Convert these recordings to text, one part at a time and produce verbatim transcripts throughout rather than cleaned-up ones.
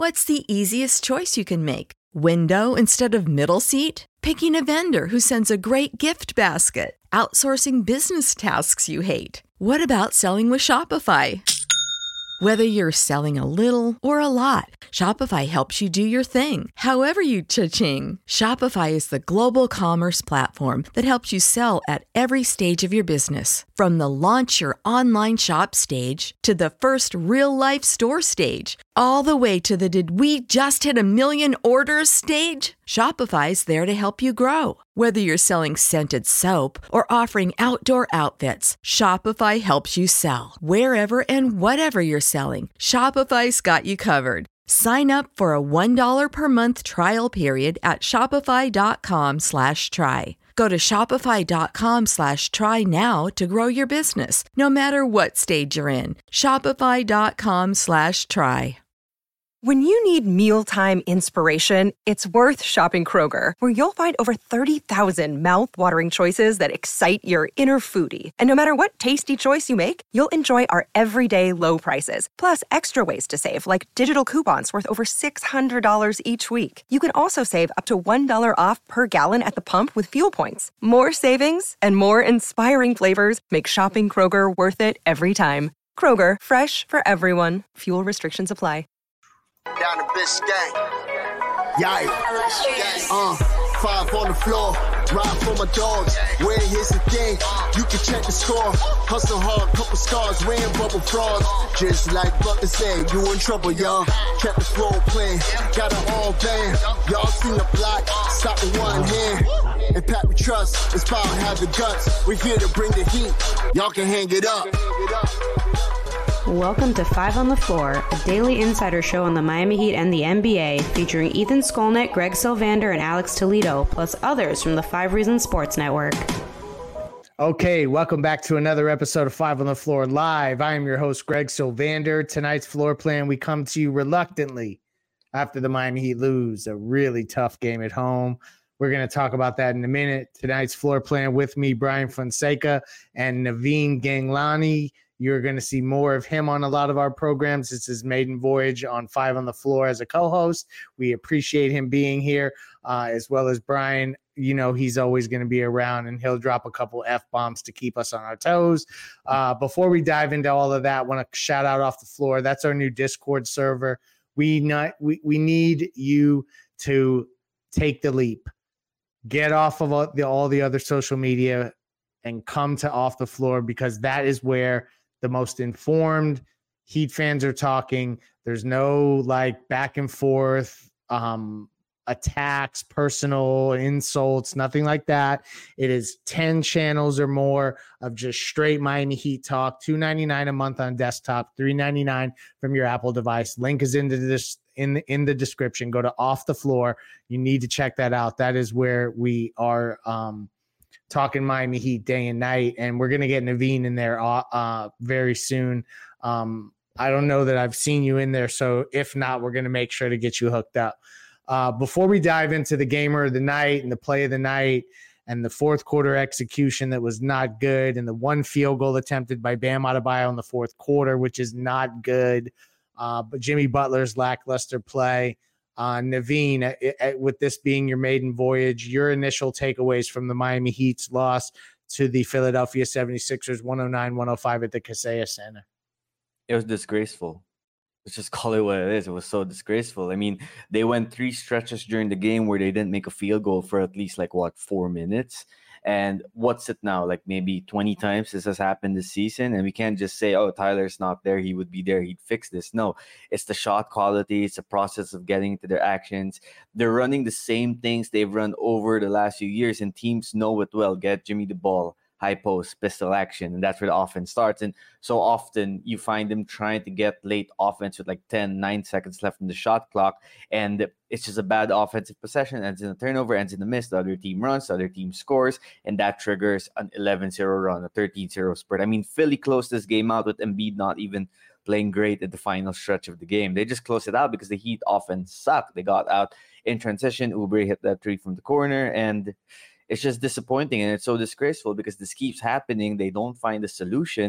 What's the easiest choice you can make? Window instead of middle seat? Picking a vendor who sends a great gift basket? Outsourcing business tasks you hate? What about selling with Shopify? Whether you're selling a little or a lot, Shopify helps you do your thing, however you cha-ching. Shopify is the global commerce platform that helps you sell at every stage of your business. From the launch your online shop stage to the first real-life store stage, all the way to the did we just hit a million orders stage. Shopify's there to help you grow. Whether you're selling scented soap or offering outdoor outfits, Shopify helps you sell. Wherever and whatever you're selling, Shopify's got you covered. Sign up for a one dollar per month trial period at shopify.com slash try. Go to shopify.com slash try now to grow your business, no matter what stage you're in. Shopify.com slash try. When you need mealtime inspiration, it's worth shopping Kroger, where you'll find over thirty thousand mouth-watering choices that excite your inner foodie. And no matter what tasty choice you make, you'll enjoy our everyday low prices, plus extra ways to save, like digital coupons worth over six hundred dollars each week. You can also save up to one dollar off per gallon at the pump with fuel points. More savings and more inspiring flavors make shopping Kroger worth it every time. Kroger, fresh for everyone. Fuel restrictions apply. Down the Biscayne. Yikes. Uh, five on the floor. Ride for my dogs. Where here's the thing. You can check the score. Hustle hard, couple scars. Wearing bubble frogs. Just like Butler said, you in trouble, y'all. Kept the floor playing. Got it all banned. Y'all seen the block. Stop with one hand. And Pat we trust. Inspire have the guts. We're here to bring the heat. Y'all can hang it up. Welcome to Five on the Floor, a daily insider show on the Miami Heat and the N B A, featuring Ethan Skolnick, Greg Sylvander, and Alex Toledo, plus others from the Five Reasons Sports Network. Okay, welcome back to another episode of Five on the Floor Live. I am your host, Greg Sylvander. Tonight's floor plan, we come to you reluctantly after the Miami Heat lose a really tough game at home. We're going to talk about that in a minute. Tonight's floor plan with me, Brian Fonseca and Naveen Ganglani. You're going to see more of him on a lot of our programs. It's his maiden voyage on Five on the Floor as a co-host. We appreciate him being here, uh, as well as Brian. You know, he's always going to be around, and he'll drop a couple F-bombs to keep us on our toes. Uh, before we dive into all of that, I want to shout out off the floor. That's our new Discord server. We, not, we, we need you to take the leap. Get off of all the, all the other social media and come to Off the Floor, because that is where the most informed Heat fans are talking. There's no like back and forth um, attacks, personal insults, nothing like that. It is ten channels or more of just straight Miami Heat talk. two ninety-nine a month on desktop, three ninety-nine from your Apple device. Link is into this in the, in the description. Go to Off the Floor. You need to check that out. That is where we are um, talking Miami Heat day and night, and we're going to get Naveen in there uh, uh, very soon. Um, I don't know that I've seen you in there, so if not, we're going to make sure to get you hooked up. Uh, before we dive into the gamer of the night and the play of the night and the fourth quarter execution that was not good, and the one field goal attempted by Bam Adebayo in the fourth quarter, which is not good, uh, but Jimmy Butler's lackluster play. Uh, Naveen, it, it, with this being your maiden voyage, your initial takeaways from the Miami Heat's loss to the Philadelphia seventy-sixers one oh nine one oh five at the Kaseya Center. It was disgraceful. Let's just call it what it is. It was so disgraceful. I mean, they went three stretches during the game where they didn't make a field goal for at least like, what, four minutes? And what's it now? Like maybe twenty times this has happened this season. And we can't just say, oh, Tyler's not there. He would be there. He'd fix this. No, it's the shot quality. It's the process of getting to their actions. They're running the same things they've run over the last few years, and teams know it well. Get Jimmy the ball, high post, pistol action, and that's where the offense starts. And so often you find them trying to get late offense with like ten, nine seconds left in the shot clock, and it's just a bad offensive possession, ends in a turnover, ends in a miss. The other team runs, the other team scores, and that triggers an eleven zero run, a thirteen zero spurt. I mean, Philly closed this game out with Embiid not even playing great at the final stretch of the game. They just closed it out because the Heat offense sucked. They got out in transition. Oubre hit that three from the corner, and it's just disappointing, and it's so disgraceful because this keeps happening. They don't find a solution.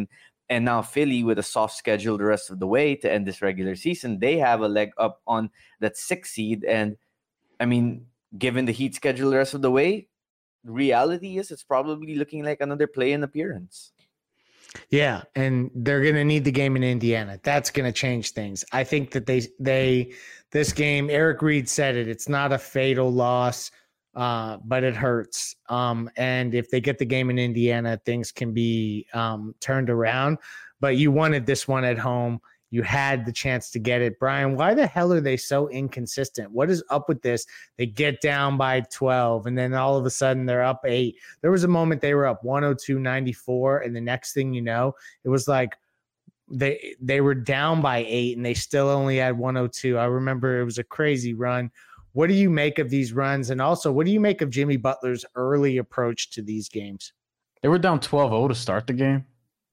And now Philly, with a soft schedule the rest of the way to end this regular season, they have a leg up on that sixth seed. And I mean, given the Heat schedule the rest of the way, reality is it's probably looking like another play-in appearance. Yeah, and they're going to need the game in Indiana. That's going to change things. I think that they they this game, Eric Reed said it, it's not a fatal loss, uh, but it hurts. Um, and if they get the game in Indiana, things can be um, turned around. But you wanted this one at home. You had the chance to get it. Brian, why the hell are they so inconsistent? What is up with this? They get down by twelve, and then all of a sudden they're up eight. There was a moment they were up one oh two ninety-four, and the next thing you know, it was like they they were down by eight, and they still only had one oh two. I remember it was a crazy run. What do you make of these runs? And also, what do you make of Jimmy Butler's early approach to these games? They were down twelve oh to start the game.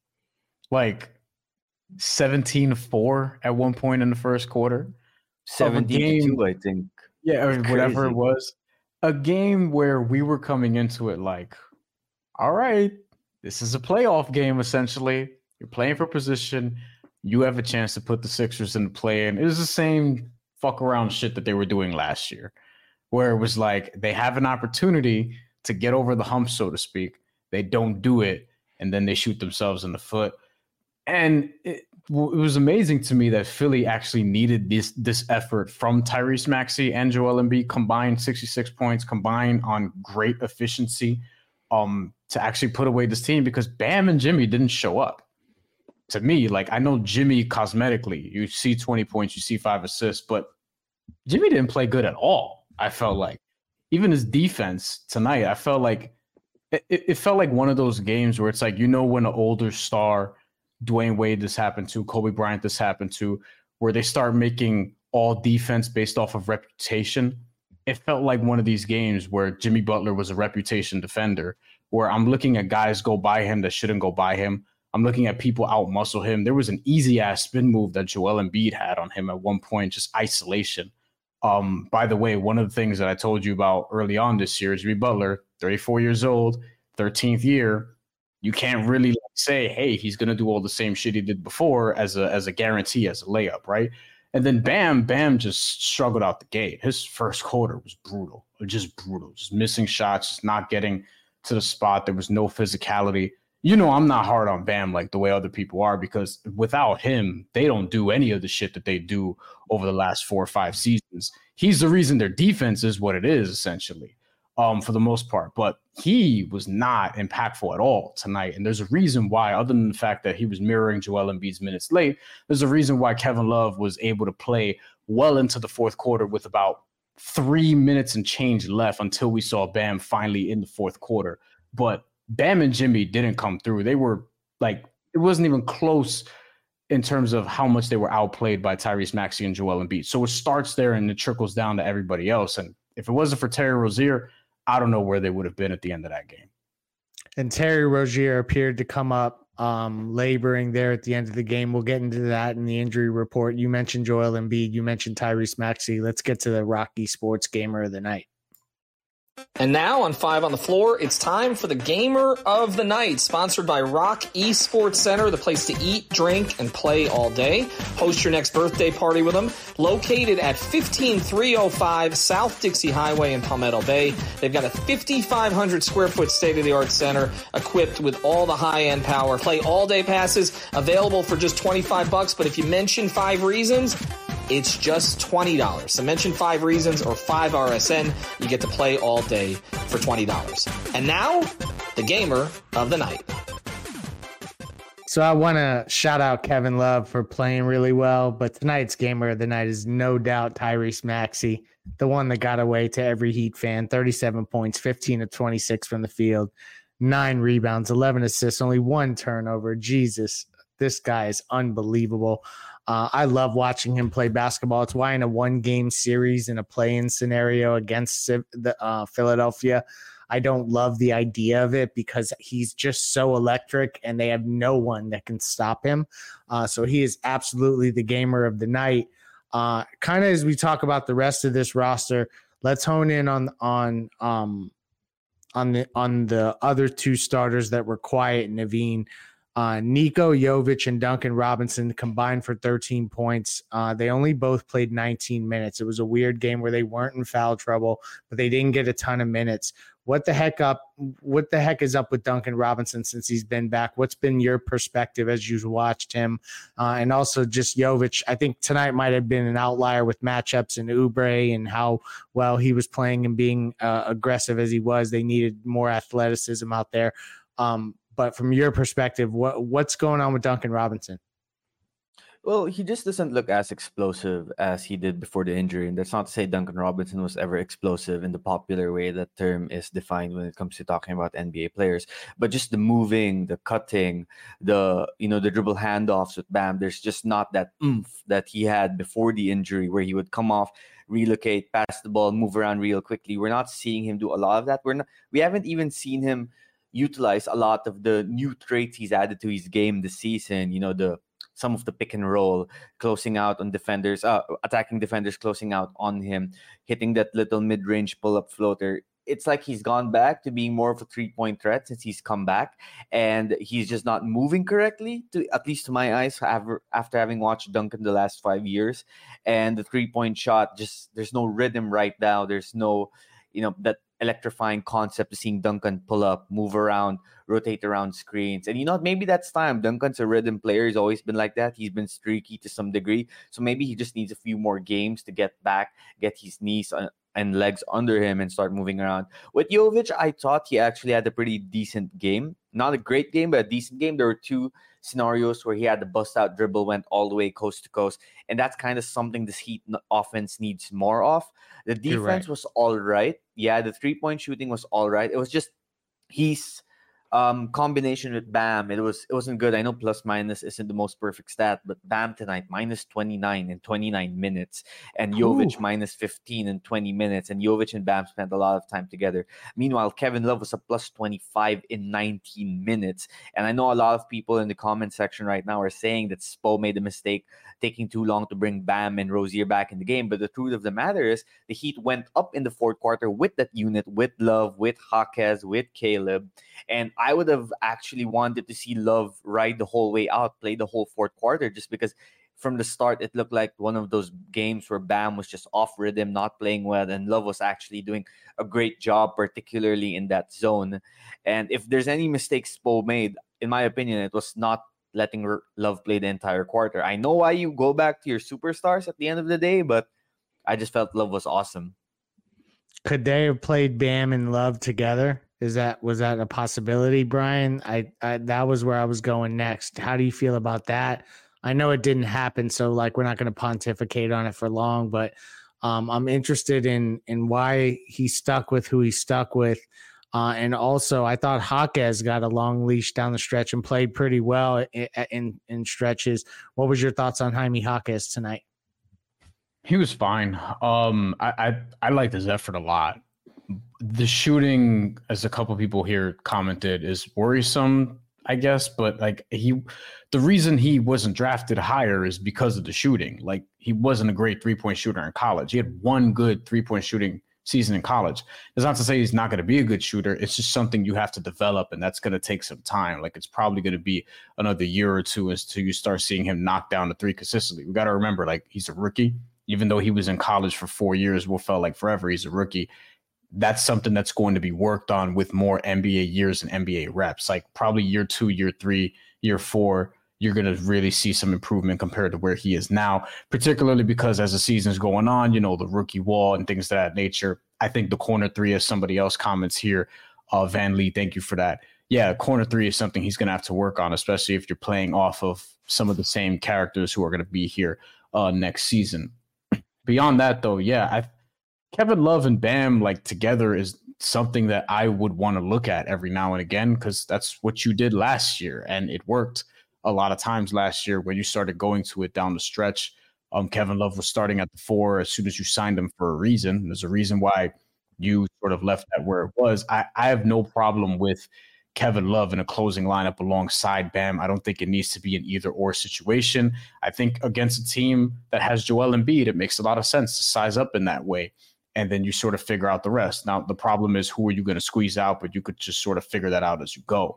Like – seventeen four at one point in the first quarter. seventeen two, I think. Yeah, or whatever it was. A game where we were coming into it like, all right, this is a playoff game, essentially. You're playing for position. You have a chance to put the Sixers in the play-in. It was the same fuck around shit that they were doing last year, where it was like they have an opportunity to get over the hump, so to speak. They don't do it, and then they shoot themselves in the foot. And it, it was amazing to me that Philly actually needed this this effort from Tyrese Maxey and Joel Embiid combined, sixty-six points, combined on great efficiency um, to actually put away this team, because Bam and Jimmy didn't show up. To me, like, I know Jimmy cosmetically, you see twenty points, you see five assists, but Jimmy didn't play good at all, I felt like. Even his defense tonight, I felt like it, it felt like one of those games where it's like, you know, when an older star, Dwayne Wade this happened to, Kobe Bryant this happened to, where they start making all defense based off of reputation. It felt like one of these games where Jimmy Butler was a reputation defender, where I'm looking at guys go by him that shouldn't go by him. I'm looking at people out-muscle him. There was an easy-ass spin move that Joel Embiid had on him at one point, just isolation. Um, by the way, one of the things that I told you about early on this year is Jimmy Butler, thirty-four years old, thirteenth year. You can't really say, hey, he's going to do all the same shit he did before as a as a guarantee, as a layup, right? And then Bam, Bam just struggled out the gate. His first quarter was brutal, just brutal, just missing shots, just not getting to the spot. There was no physicality. You know, I'm not hard on Bam like the way other people are, because without him, they don't do any of the shit that they do over the last four or five seasons. He's the reason their defense is what it is, essentially. Um, for the most part, but he was not impactful at all tonight. And there's a reason why, other than the fact that he was mirroring Joel Embiid's minutes late, there's a reason why Kevin Love was able to play well into the fourth quarter with about three minutes and change left until we saw Bam finally in the fourth quarter. But Bam and Jimmy didn't come through. They were like, it wasn't even close in terms of how much they were outplayed by Tyrese Maxey and Joel Embiid. So it starts there and it trickles down to everybody else. And if it wasn't for Terry Rozier, I don't know where they would have been at the end of that game. And Terry Rozier appeared to come up um, laboring there at the end of the game. We'll get into that in the injury report. You mentioned Joel Embiid. You mentioned Tyrese Maxey. Let's get to the Rocky Sports Gamer of the Night. And now on Five on the Floor, it's time for the Gamer of the Night, sponsored by Rock Esports Center, the place to eat, drink, and play all day. Host your next birthday party with them. Located at fifteen three oh five South Dixie Highway in Palmetto Bay. They've got a fifty-five hundred square foot state-of-the-art center equipped with all the high-end power. Play all-day passes available for just twenty-five bucks, but if you mention Five Reasons, it's just twenty dollars. So mention Five Reasons or five R S N. You get to play all day for twenty dollars. And now, the Gamer of the Night. So I want to shout out Kevin Love for playing really well, but tonight's Gamer of the Night is no doubt Tyrese Maxey, the one that got away to every Heat fan. thirty-seven points, fifteen of twenty-six from the field, nine rebounds, eleven assists, only one turnover. Jesus, this guy is unbelievable. Uh, I love watching him play basketball. It's why in a one-game series in a play-in scenario against the, uh, Philadelphia, I don't love the idea of it, because he's just so electric and they have no one that can stop him. Uh, so he is absolutely the Gamer of the Night. Uh, kind of as we talk about the rest of this roster, let's hone in on on um, on the on the other two starters that were quiet, Naveen. Uh, Nico Jovic and Duncan Robinson combined for thirteen points. Uh, they only both played nineteen minutes. It was a weird game where they weren't in foul trouble, but they didn't get a ton of minutes. What the heck up? What the heck is up with Duncan Robinson since he's been back? What's been your perspective as you watched him? Uh, and also just Jovic. I think tonight might have been an outlier with matchups and Oubre and how well he was playing and being uh, aggressive as he was. They needed more athleticism out there. Um, But from your perspective, what what's going on with Duncan Robinson? Well, he just doesn't look as explosive as he did before the injury. And that's not to say Duncan Robinson was ever explosive in the popular way that term is defined when it comes to talking about N B A players. But just the moving, the cutting, the you know, the dribble handoffs with Bam, there's just not that oomph that he had before the injury where he would come off, relocate, pass the ball, move around real quickly. We're not seeing him do a lot of that. We're not we haven't even seen him utilize a lot of the new traits he's added to his game this season. You know, the some of the pick and roll, closing out on defenders, uh, attacking defenders, closing out on him, hitting that little mid-range pull-up floater. It's like he's gone back to being more of a three-point threat since he's come back, and he's just not moving correctly, to at least to my eyes, after having watched Duncan the last five years. And the three-point shot, just there's no rhythm right now. There's no, you know, that electrifying concept of seeing Duncan pull up, move around, rotate around screens. And you know, maybe that's time. Duncan's a rhythm player. He's always been like that. He's been streaky to some degree. So maybe he just needs a few more games to get back, get his knees and legs under him and start moving around. With Jovic, I thought he actually had a pretty decent game. Not a great game, but a decent game. There were two scenarios where he had the bust-out dribble, went all the way coast to coast. And that's kind of something this Heat offense needs more of. The defense right. was all right. Yeah, the three-point shooting was all right. It was just he's um, combination with Bam. It was it wasn't good. I know plus minus isn't the most perfect stat, but Bam tonight minus twenty-nine in twenty-nine minutes, and Jovic Ooh. minus fifteen in twenty minutes, and Jovic and Bam spent a lot of time together. Meanwhile, Kevin Love was a plus twenty-five in nineteen minutes, and I know a lot of people in the comment section right now are saying that Spo made a mistake taking too long to bring Bam and Rozier back in the game. But the truth of the matter is the Heat went up in the fourth quarter with that unit, with Love, with Jaquez, with Caleb. And I would have actually wanted to see Love ride the whole way out, play the whole fourth quarter, just because from the start, it looked like one of those games where Bam was just off rhythm, not playing well, and Love was actually doing a great job, particularly in that zone. And if there's any mistakes Spo made, in my opinion, it was not letting Love play the entire quarter. I know why you go back to your superstars at the end of the day, but I just felt Love was awesome. Could they have played Bam and Love together? Is that was that a possibility, Brian? I, I that was where I was going next. How do you feel about that? I know it didn't happen, so like we're not going to pontificate on it for long, but um, I'm interested in in why he stuck with who he stuck with. Uh, and also, I thought Jaquez got a long leash down the stretch and played pretty well in, in, in stretches. What was your thoughts on Jaime Jaquez tonight? He was fine. Um, I, I, I liked his effort a lot. The shooting, as a couple people here commented, is worrisome, I guess. But like he, the reason he wasn't drafted higher is because of the shooting. Like he wasn't a great three-point shooter in college. He had one good three-point shooting season in college. It's not to say he's not going to be a good shooter. It's just something you have to develop, and that's going to take some time. Like it's probably going to be another year or two until you start seeing him knock down the three consistently. We got to remember, like he's a rookie. Even though he was in college for four years, what felt like forever, he's a rookie. That's something that's going to be worked on with more N B A years and N B A reps. Like probably year two, year three, year four, you're going to really see some improvement compared to where he is now, particularly because as the season's going on, you know, the rookie wall and things of that nature. I think the corner three, as somebody else comments here, uh, Van Lee, thank you for that. Yeah, corner three is something he's going to have to work on, especially if you're playing off of some of the same characters who are going to be here uh, next season. Beyond that, though, yeah, I Kevin Love and Bam like together is something that I would want to look at every now and again, because that's what you did last year, and it worked a lot of times last year when you started going to it down the stretch. Um, Kevin Love was starting at the four as soon as you signed him for a reason. There's a reason why you sort of left that where it was. I, I have no problem with Kevin Love in a closing lineup alongside Bam. I don't think it needs to be an either or situation. I think against a team that has Joel Embiid, it makes a lot of sense to size up in that way. And then you sort of figure out the rest. Now, the problem is who are you going to squeeze out, but you could just sort of figure that out as you go.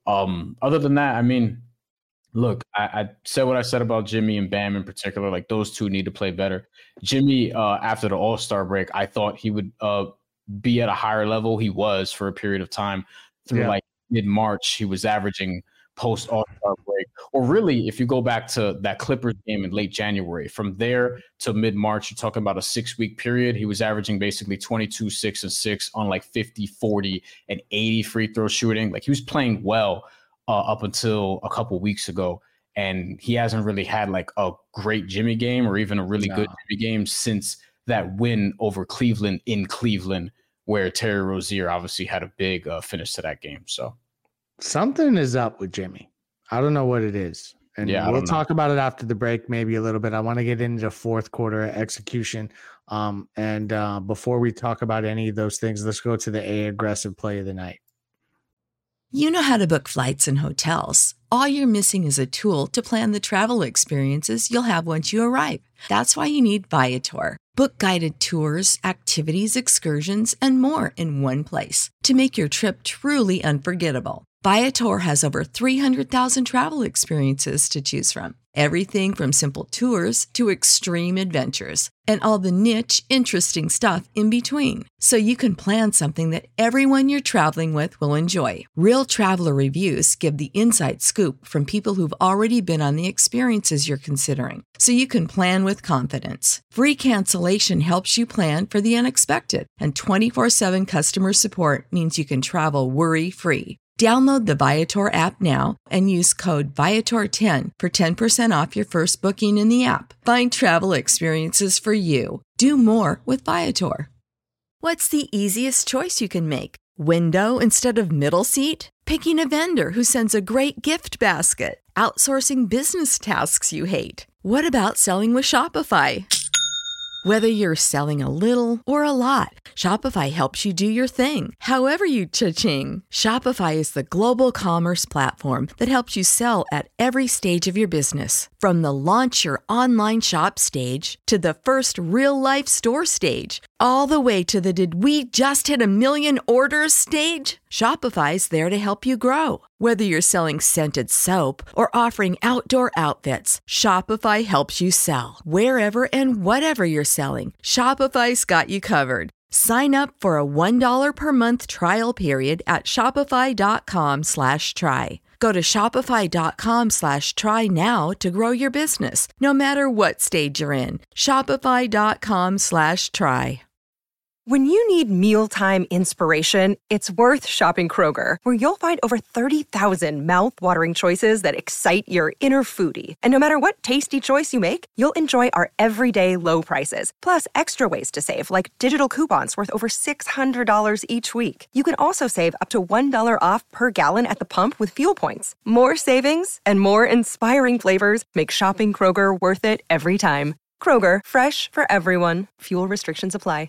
Um, other than that, I mean, look, I, I said what I said about Jimmy and Bam in particular. Like, those two need to play better. Jimmy, uh, after the All-Star break, I thought he would uh, be at a higher level. He was for a period of time through yeah. like mid-March. He was averaging post All-Star break, or really, if you go back to that Clippers game in late January, from there to mid-March, you're talking about a six-week period. He was averaging basically twenty-two, six, and six on like fifty, forty, and eighty free throw shooting. Like, he was playing well uh, up until a couple weeks ago, and he hasn't really had like a great Jimmy game or even a really no. good Jimmy game since that win over Cleveland in Cleveland, where Terry Rozier obviously had a big uh, finish to that game. So something is up with Jimmy. I don't know what it is. And yeah, we'll talk about it after the break, maybe a little bit. I want to get into fourth quarter execution. Um, and uh, before we talk about any of those things, let's go to the A aggressive play of the night. You know how to book flights and hotels. All you're missing is a tool to plan the travel experiences you'll have once you arrive. That's why you need Viator. Book guided tours, activities, excursions, and more in one place to make your trip truly unforgettable. Viator has over three hundred thousand travel experiences to choose from. Everything from simple tours to extreme adventures and all the niche, interesting stuff in between. So you can plan something that everyone you're traveling with will enjoy. Real traveler reviews give the inside scoop from people who've already been on the experiences you're considering. So you can plan with confidence. Free cancellation helps you plan for the unexpected. And twenty-four seven customer support means you can travel worry-free. Download the Viator app now and use code Viator ten for ten percent off your first booking in the app. Find travel experiences for you. Do more with Viator. What's the easiest choice you can make? Window instead of middle seat? Picking a vendor who sends a great gift basket? Outsourcing business tasks you hate? What about selling with Shopify? Whether you're selling a little or a lot, Shopify helps you do your thing, however you cha-ching. Shopify is the global commerce platform that helps you sell at every stage of your business. From the launch your online shop stage to the first real-life store stage, all the way to the did we just hit a million orders stage. Shopify's there to help you grow. Whether you're selling scented soap or offering outdoor outfits, Shopify helps you sell. Wherever and whatever you're selling, Shopify's got you covered. Sign up for a one dollar per month trial period at shopify.com slash try. Go to shopify.com slash try now to grow your business, no matter what stage you're in. Shopify.com slash try. When you need mealtime inspiration, it's worth shopping Kroger, where you'll find over thirty thousand mouth-watering choices that excite your inner foodie. And no matter what tasty choice you make, you'll enjoy our everyday low prices, plus extra ways to save, like digital coupons worth over six hundred dollars each week. You can also save up to one dollar off per gallon at the pump with fuel points. More savings and more inspiring flavors make shopping Kroger worth it every time. Kroger, fresh for everyone. Fuel restrictions apply.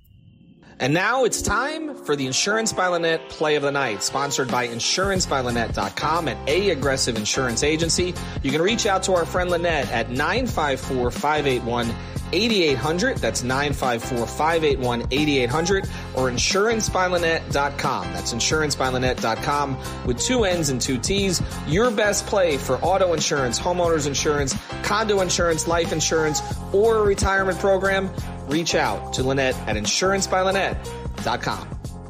And now it's time for the Insurance by Lynette Play of the Night, sponsored by insurance by lynette dot com, an A Aggressive insurance agency. You can reach out to our friend Lynette at nine five four, five eight one, eight eight hundred. That's nine five four, five eight one, eight eight hundred, or insurance by lynette dot com. That's insurance by lynette dot com with two N's and two T's. Your best play for auto insurance, homeowners insurance, condo insurance, life insurance, or a retirement program. Reach out to Lynette at insurance by lynette dot com.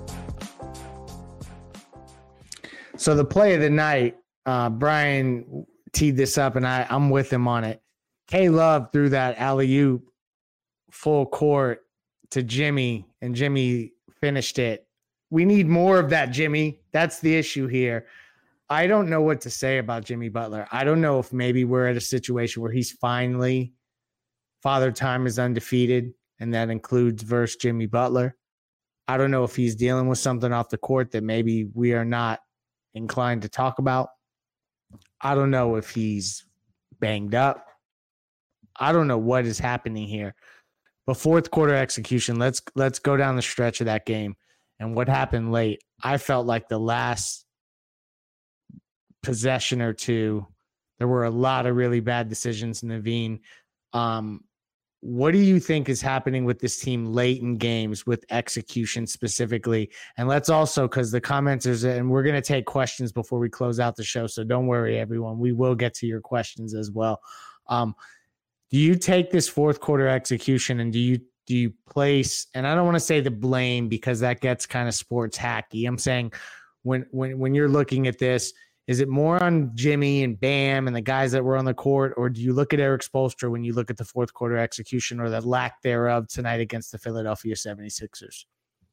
So the play of the night, uh, Brian teed this up, and I, I'm with him on it. K-Love threw that alley-oop full court to Jimmy, and Jimmy finished it. We need more of that, Jimmy. That's the issue here. I don't know what to say about Jimmy Butler. I don't know if maybe we're at a situation where he's finally Father Time is undefeated, and that includes versus Jimmy Butler. I don't know if he's dealing with something off the court that maybe we are not inclined to talk about. I don't know if he's banged up. I don't know what is happening here. But fourth quarter execution, let's let's go down the stretch of that game. And what happened late, I felt like the last possession or two, there were a lot of really bad decisions. Naveen, um, what do you think is happening with this team late in games with execution specifically? And let's also, because the commenters, and we're going to take questions before we close out the show, so don't worry, everyone. We will get to your questions as well. Um, do you take this fourth quarter execution and do you do you place, and I don't want to say the blame because that gets kind of sports hacky. I'm saying when when when you're looking at this, is it more on Jimmy and Bam and the guys that were on the court, or do you look at Eric Spoelstra when you look at the fourth quarter execution or the lack thereof tonight against the Philadelphia seventy-sixers?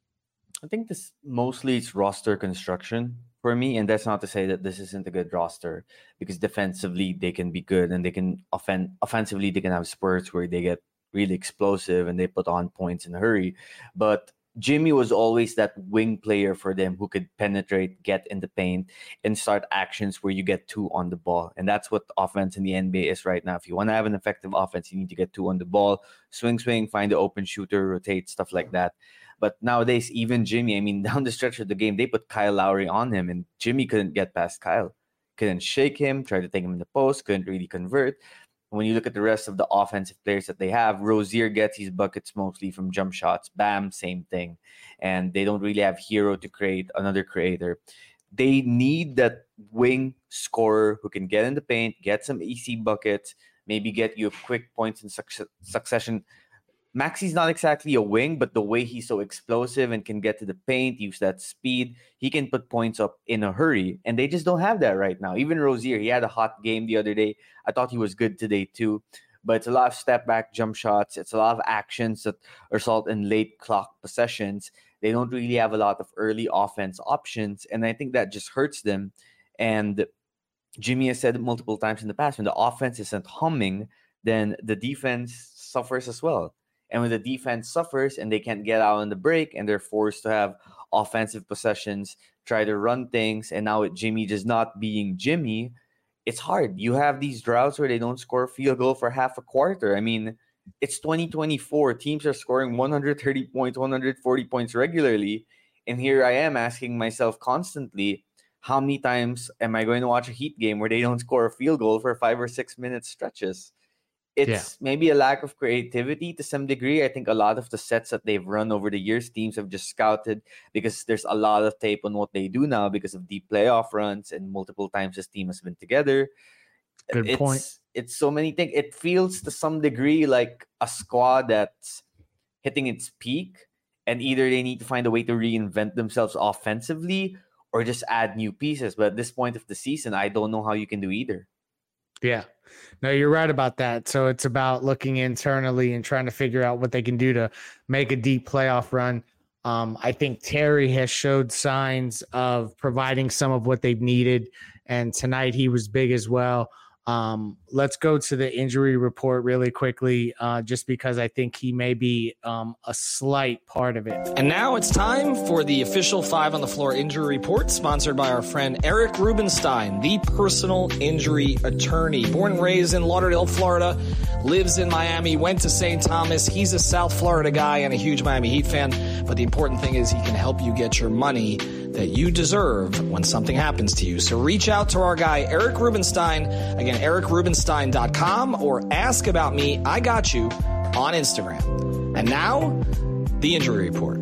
I think this mostly it's roster construction for me, and that's not to say that this isn't a good roster, because defensively they can be good and they can offend offensively they can have spurts where they get really explosive and they put on points in a hurry. But Jimmy was always that wing player for them who could penetrate, get in the paint, and start actions where you get two on the ball. And that's what offense in the N B A is right now. If you want to have an effective offense, you need to get two on the ball, swing, swing, find the open shooter, rotate, stuff like that. But nowadays, even Jimmy, I mean, down the stretch of the game, they put Kyle Lowry on him, and Jimmy couldn't get past Kyle. Couldn't shake him, tried to take him in the post, couldn't really convert. When you look at the rest of the offensive players that they have, Rozier gets his buckets mostly from jump shots. Bam, same thing. And they don't really have Hero to create another creator. They need that wing scorer who can get in the paint, get some easy buckets, maybe get you quick points in suc- succession. Maxi's not exactly a wing, but the way he's so explosive and can get to the paint, use that speed, he can put points up in a hurry. And they just don't have that right now. Even Rozier, he had a hot game the other day. I thought he was good today too. But it's a lot of step back jump shots. It's a lot of actions that result in late clock possessions. They don't really have a lot of early offense options. And I think that just hurts them. And Jimmy has said it multiple times in the past, when the offense isn't humming, then the defense suffers as well. And when the defense suffers and they can't get out on the break and they're forced to have offensive possessions, try to run things, and now with Jimmy just not being Jimmy, it's hard. You have these droughts where they don't score a field goal for half a quarter. I mean, it's twenty twenty-four. Teams are scoring one hundred thirty points, one hundred forty points regularly. And here I am asking myself constantly, how many times am I going to watch a Heat game where they don't score a field goal for five or six minute stretches? It's yeah. maybe a lack of creativity to some degree. I think a lot of the sets that they've run over the years, teams have just scouted because there's a lot of tape on what they do now because of deep playoff runs and multiple times this team has been together. Good it's, point. It's so many things. It feels to some degree like a squad that's hitting its peak, and either they need to find a way to reinvent themselves offensively or just add new pieces. But at this point of the season, I don't know how you can do either. Yeah, no, you're right about that. So it's about looking internally and trying to figure out what they can do to make a deep playoff run. Um, I think Terry has showed signs of providing some of what they've needed, and tonight he was big as well. Um, let's go to the injury report really quickly, uh, just because I think he may be um, a slight part of it. And now it's time for the official Five on the Floor injury report, sponsored by our friend Eric Rubenstein, the personal injury attorney. Born and raised in Lauderdale, Florida, lives in Miami, went to Saint Thomas. He's a South Florida guy and a huge Miami Heat fan. But the important thing is he can help you get your money that you deserve when something happens to you. So reach out to our guy, Eric Rubenstein. Again, eric rubenstein dot com, or ask about me, I got you, on Instagram. And now, the injury report.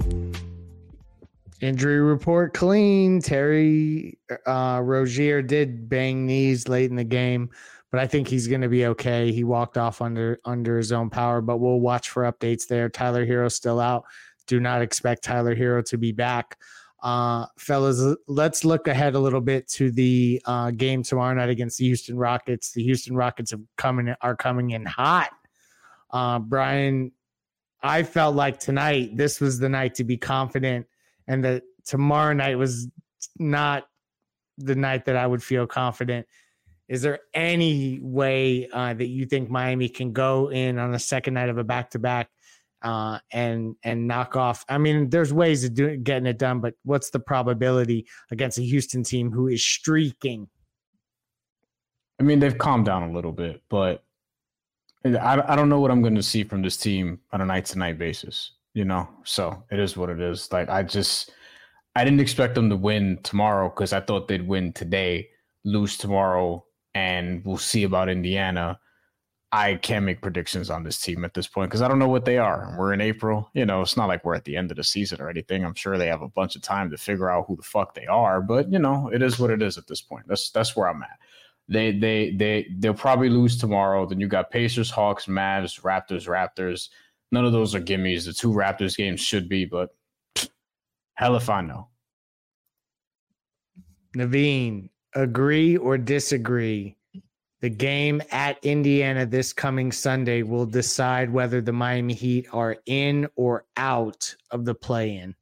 Injury report clean. Terry uh, Rozier did bang knees late in the game, but I think he's going to be okay. He walked off under under his own power, but we'll watch for updates there. Tyler Hero still out. Do not expect Tyler Hero to be back. Uh, fellas, let's look ahead a little bit to the uh, game tomorrow night against the Houston Rockets. The Houston Rockets have coming are coming in hot. Uh, Brian, I felt like tonight, this was the night to be confident, and that tomorrow night was not the night that I would feel confident. Is there any way uh, that you think Miami can go in on the second night of a back-to-back Uh, and and knock off? I mean, there's ways of doing getting it done, but what's the probability against a Houston team who is streaking? I mean, they've calmed down a little bit, but I, I don't know what I'm going to see from this team on a night-to-night basis, you know? So it is what it is. Like, I just – I didn't expect them to win tomorrow because I thought they'd win today, lose tomorrow, and we'll see about Indiana. I can't make predictions on this team at this point because I don't know what they are. We're in April. You know, it's not like we're at the end of the season or anything. I'm sure they have a bunch of time to figure out who the fuck they are. But, you know, it is what it is at this point. That's that's where I'm at. They they they they'll probably lose tomorrow. Then you got Pacers, Hawks, Mavs, Raptors, Raptors. None of those are gimmies. The two Raptors games should be, but pff, hell if I know. Naveen, agree or disagree? The game at Indiana this coming Sunday will decide whether the Miami Heat are in or out of the play-in.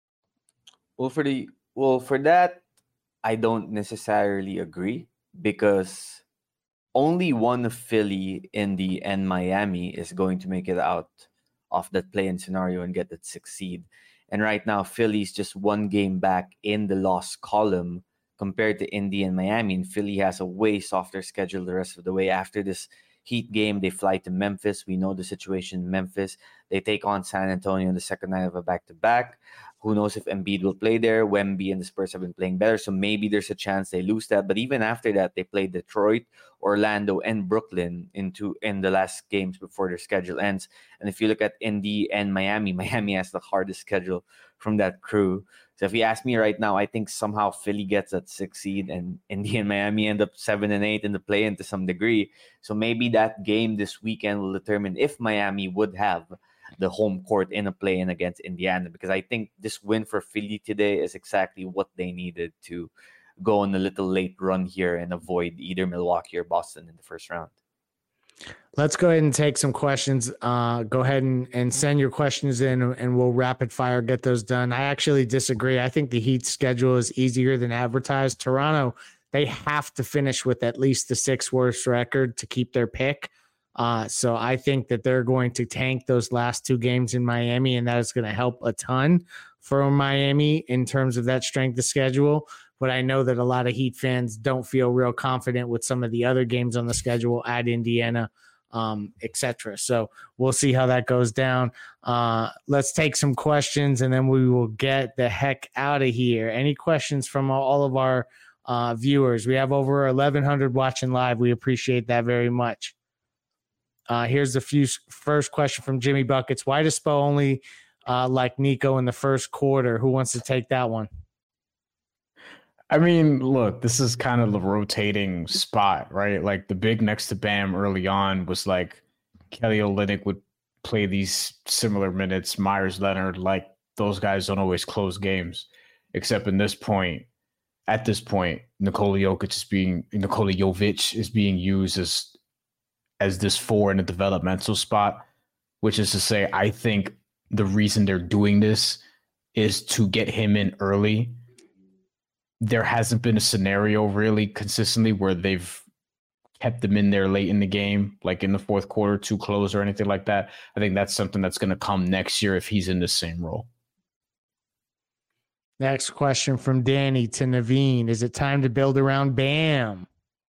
Well, for the well for that, I don't necessarily agree because only one of Philly, Indy, and Miami is going to make it out of that play-in scenario and get that sixth seed. And right now, Philly's just one game back in the loss column compared to Indy and Miami. And Philly has a way softer schedule the rest of the way. After this Heat game, they fly to Memphis. We know the situation in Memphis. They take on San Antonio in the second night of a back-to-back. Who knows if Embiid will play there? Wemby and the Spurs have been playing better, so maybe there's a chance they lose that. But even after that, they play Detroit, Orlando, and Brooklyn into in the last games before their schedule ends. And if you look at Indy and Miami, Miami has the hardest schedule from that crew. So if you ask me right now, I think somehow Philly gets that sixth seed and Indy and Miami end up seven and eight in the play-in to some degree. So maybe that game this weekend will determine if Miami would have the home court in a play-in against Indiana, because I think this win for Philly today is exactly what they needed to go on a little late run here and avoid either Milwaukee or Boston in the first round. Let's go ahead and take some questions. Uh, go ahead and, and send your questions in, and we'll rapid fire get those done. I actually disagree. I think the Heat's schedule is easier than advertised. Toronto, they have to finish with at least the sixth worst record to keep their pick. Uh, so I think that they're going to tank those last two games in Miami, and that is going to help a ton for Miami in terms of that strength of schedule. But I know that a lot of Heat fans don't feel real confident with some of the other games on the schedule at Indiana, um, et cetera. So we'll see how that goes down. Uh, let's take some questions, and then we will get the heck out of here. Any questions from all of our uh, viewers? We have over eleven hundred watching live. We appreciate that very much. Uh, here's the few first question from Jimmy Buckets. Why does Spo only uh, like Nico in the first quarter? Who wants to take that one? I mean, look, this is kind of the rotating spot, right? Like the big next to Bam early on was like Kelly Olynyk would play these similar minutes. Myers Leonard, like those guys don't always close games, except in this point. At this point, Nikola Jokic is being Nikola Jovic is being used as as this four in a developmental spot, which is to say, I think the reason they're doing this is to get him in early. There hasn't been a scenario really consistently where they've kept them in there late in the game, like in the fourth quarter, too close or anything like that. I think that's something that's going to come next year if he's in the same role. Next question from Danny to Naveen. Is it time to build around Bam?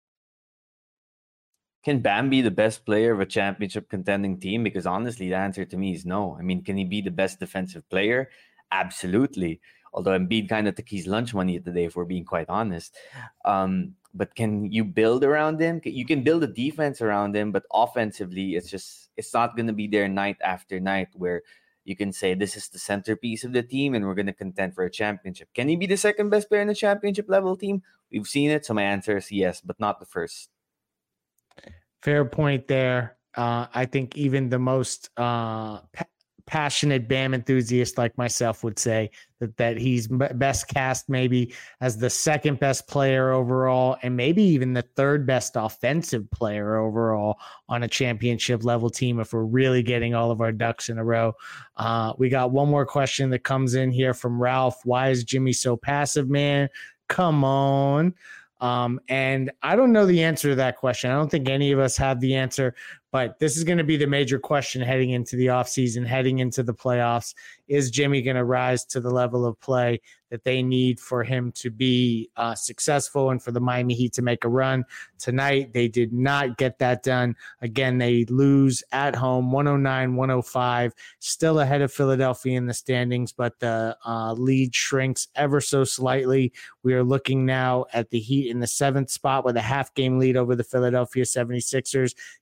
Can Bam be the best player of a championship contending team? Because honestly, the answer to me is no. I mean, can he be the best defensive player? Absolutely. Although Embiid kind of took his lunch money today, if we're being quite honest. Um, but can you build around him? You can build a defense around him, but offensively, it's just it's not going to be there night after night where you can say this is the centerpiece of the team and we're going to contend for a championship. Can he be the second best player in the championship level team? We've seen it, so my answer is yes, but not the first. Fair point there. Uh, I think even the most uh, pa- passionate Bam enthusiast like myself would say that, that he's best cast maybe as the second best player overall and maybe even the third best offensive player overall on a championship level team if we're really getting all of our ducks in a row. Uh, we got one more question that comes in here from Ralph. Why is Jimmy so passive, man? Come on. Um, and I don't know the answer to that question. I don't think any of us have the answer, but this is going to be the major question heading into the offseason, heading into the playoffs. Is Jimmy going to rise to the level of play that they need for him to be uh, successful and for the Miami Heat to make a run? Tonight, they did not get that done. Again, they lose at home, one oh nine one oh five, still ahead of Philadelphia in the standings, but the uh, lead shrinks ever so slightly. We are looking now at the Heat in the seventh spot with a half-game lead over the Philadelphia seventy-sixers.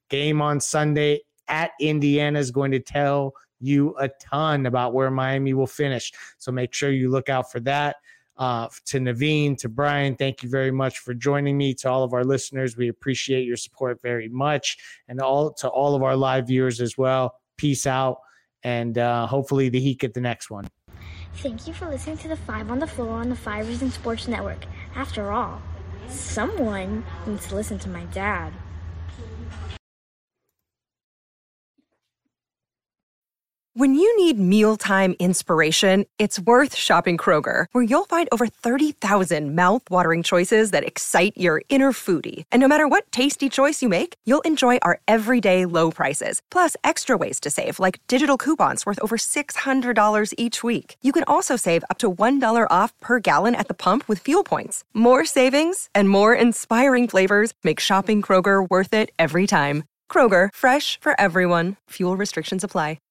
game on Sunday at Indiana is going to tell you a ton about where Miami will finish. So make sure you look out for that. Uh, to Naveen, to Brian, thank you very much for joining me. To all of our listeners, we appreciate your support very much. And all to all of our live viewers as well, peace out. And uh, hopefully the Heat get the next one. Thank you for listening to the Five on the Floor on the Five Reasons Sports Network. After all, someone needs to listen to my dad. When you need mealtime inspiration, it's worth shopping Kroger, where you'll find over thirty thousand mouth-watering choices that excite your inner foodie. And no matter what tasty choice you make, you'll enjoy our everyday low prices, plus extra ways to save, like digital coupons worth over six hundred dollars each week. You can also save up to one dollar off per gallon at the pump with fuel points. More savings and more inspiring flavors make shopping Kroger worth it every time. Kroger, fresh for everyone. Fuel restrictions apply.